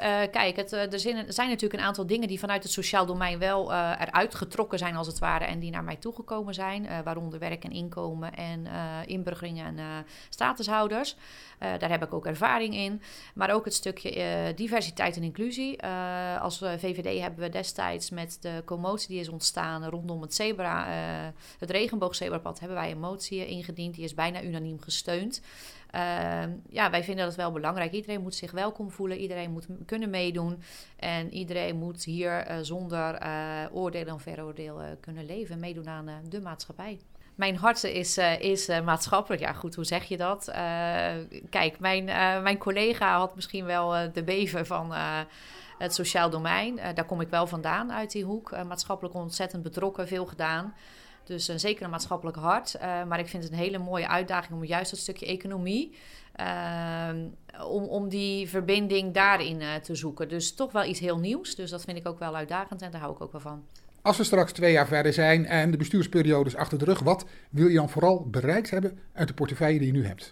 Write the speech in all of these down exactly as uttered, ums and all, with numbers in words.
kijk, het, uh, er, zijn, er zijn natuurlijk een aantal dingen die vanuit het sociaal domein wel uh, eruit getrokken zijn als het ware en die naar mij toegekomen zijn. Uh, waaronder werk en inkomen en uh, inburgeringen en uh, statushouders. Uh, daar heb ik ook ervaring in. Maar ook het stukje uh, diversiteit en inclusie. Uh, als uh, V V D hebben we destijds met de commotie die is ontstaan rondom het zebra, uh, het regenboogzebrapad, hebben wij een motie ingediend. Die is bijna unaniem gesteund. Uh, ja, wij vinden dat wel belangrijk. Iedereen moet zich welkom voelen. Iedereen moet kunnen meedoen. En iedereen moet hier uh, zonder uh, oordeel en veroordeel uh, kunnen leven. Meedoen aan uh, de maatschappij. Mijn hart is, uh, is uh, maatschappelijk. Ja, goed, hoe zeg je dat? Uh, kijk, mijn, uh, mijn collega had misschien wel uh, de beven van uh, het sociaal domein. Uh, daar kom ik wel vandaan uit die hoek. Uh, maatschappelijk ontzettend betrokken, veel gedaan. Dus uh, zeker een maatschappelijk hart. Uh, maar ik vind het een hele mooie uitdaging om juist dat stukje economie, Uh, om, om die verbinding daarin uh, te zoeken. Dus toch wel iets heel nieuws. Dus dat vind ik ook wel uitdagend en daar hou ik ook wel van. Als we straks twee jaar verder zijn en de bestuursperiode is achter de rug, wat wil je dan vooral bereikt hebben uit de portefeuille die je nu hebt?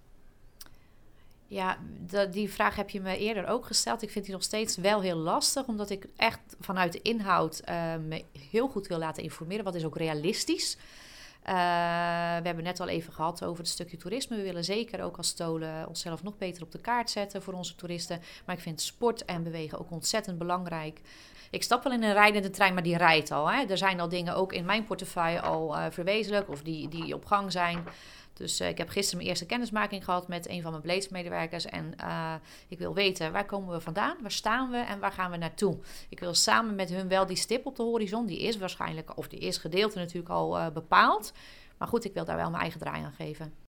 Ja, de, die vraag heb je me eerder ook gesteld. Ik vind die nog steeds wel heel lastig, omdat ik echt vanuit de inhoud uh, me heel goed wil laten informeren. Wat is ook realistisch? Uh, we hebben net al even gehad over het stukje toerisme. We willen zeker ook als Stolen onszelf nog beter op de kaart zetten voor onze toeristen. Maar ik vind sport en bewegen ook ontzettend belangrijk. Ik stap wel in een rijdende trein, maar die rijdt al. Hè. Er zijn al dingen ook in mijn portefeuille al uh, verwezenlijk of die, die op gang zijn. Dus uh, ik heb gisteren mijn eerste kennismaking gehad met een van mijn beleidsmedewerkers. En uh, ik wil weten, waar komen we vandaan? Waar staan we en waar gaan we naartoe? Ik wil samen met hun wel die stip op de horizon. Die is waarschijnlijk, of die is gedeelte natuurlijk al uh, bepaald. Maar goed, ik wil daar wel mijn eigen draai aan geven.